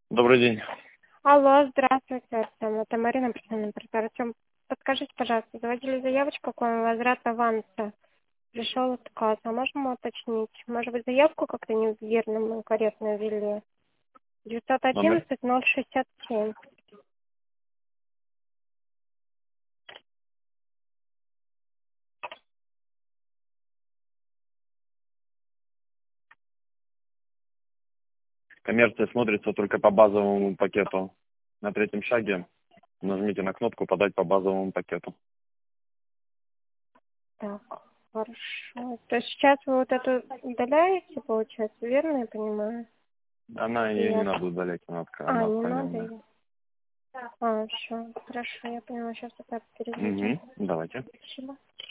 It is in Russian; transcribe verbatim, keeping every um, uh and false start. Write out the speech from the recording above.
Добрый день. Алло, здравствуйте, Артем. Это Марина, персональный оператор. Артем, подскажите, пожалуйста, заводили заявочку к вам возврат аванса. Пришел отказ. А можно уточнить? Может быть, заявку как-то неверно, корректно ввели? девятьсот Номер? одиннадцать ноль шестьдесят семь. Коммерция смотрится только по базовому пакету. На третьем шаге нажмите на кнопку «Подать по базовому пакету». Так, хорошо. То есть сейчас вы вот эту удаляете, получается, верно я понимаю? Она, ее не Нет. надо удалять, она, отка- А, она не надо отклоненная. ее? А, все, хорошо, я поняла, сейчас это перезайдем. Угу, давайте. Спасибо.